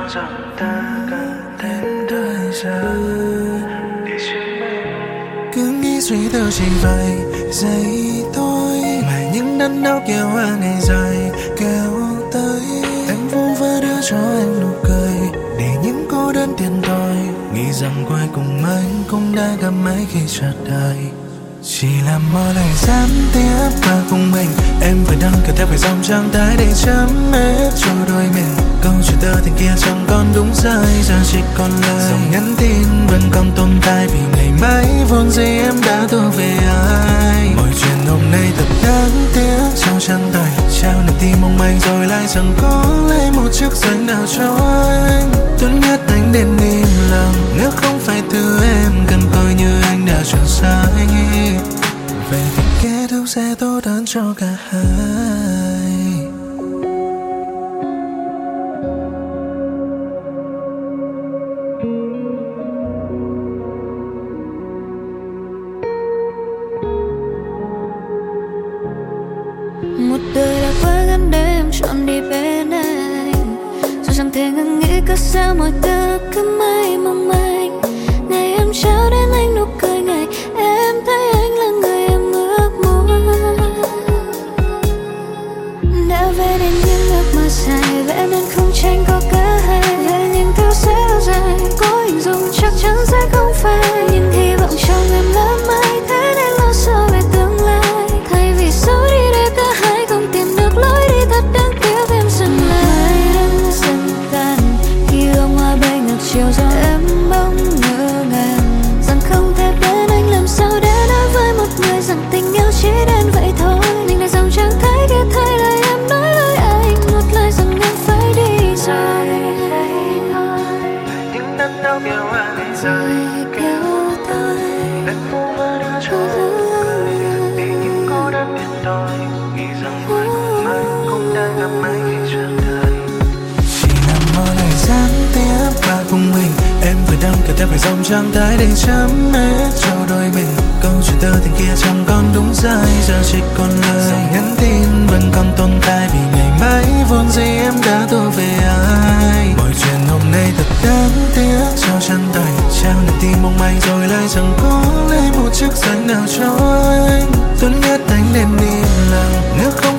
cho rằng ta cần đến đời giờ để chuyện mình cứ nghĩ suy tư chỉ vài giây thôi mà những đớn đau kéo qua ngày dài kéo tới. Em vu vơ đưa cho anh nụ cười để những cô đơn tiền thôi nghĩ rằng cuối cùng anh cũng đã gặp mấy khi chợt đời. Chỉ là mỗi lời gián tiếp và cùng mình em phải đăng kèm theo vài dòng trang tay để chấm hết cho đôi mình. Câu chuyện tơ tình kia chẳng còn đúng sai, giờ chỉ còn lời dòng nhắn tin vẫn còn tồn tại vì ngày mai vốn dĩ em đã thuộc về ai. Mọi chuyện hôm nay thật đáng tiếc, trao chân tay trao niềm tin mong manh rồi lại chẳng có lấy một chiếc giấy nào cho anh. Tốt nhất anh nên im lặng, nếu không phải thứ em cần coi như anh đã chọn sai. Vậy thì kết thúc sẽ tốt hơn cho cả hai. Một đời đã quá ngắn để em chọn đi bên anh, dù chẳng thể ngừng nghĩ cớ sao mọi thứ cứ mãi mong manh. Ngày em trao đến anh nụ cười, ngày em thấy anh là người em ước muốn. Đã về đến những ước mơ dài, vậy nên không tranh có cả hai. Về những thứ sẽ lâu dài, có hình dung chắc chắn sẽ không phai. Nhưng hy vọng trong em lớn mãi, thế nên lo sợ về tương lai. Thay vì xấu đi để cả hai không tìm được lối đi, thật đáng tiếc em dừng lại. Em dần tàn khi hương hoa bay ngược chiều gió, em bỗng ngỡ ngàng rằng không thể bên anh. Làm sao để nói với một người rằng tình yêu chỉ đến vậy thôi. Nhưng lại dòng chẳng thấy kia thay lời em nói với anh một lời rằng em phải đi rồi. Những đớn đau kéo qua ngày dài kéo tới, em vu vơ đưa cho anh nụ cười để những cô đơn tiền tôi nghĩ rằng cuối cùng anh cũng đã gặp mấy khi chợt đời. Chỉ là mỗi lời gián tiếp và cùng mình em vừa đăng kèm theo vài dòng trang tay để chấm hết cho đôi mình. Câu chuyện tơ tình kia chẳng còn đúng sai, giờ chỉ còn lời dòng nhắn tin vẫn còn tồn tại vì ngày mai vốn dĩ em đã thuộc về ai. Mọi chuyện hôm nay thật đáng tiếc, trao chân tay trao niềm tin mong manh rồi lại chẳng có lấy một chiếc giấy nào cho anh. Tốt nhất anh nên im lặng, nếu không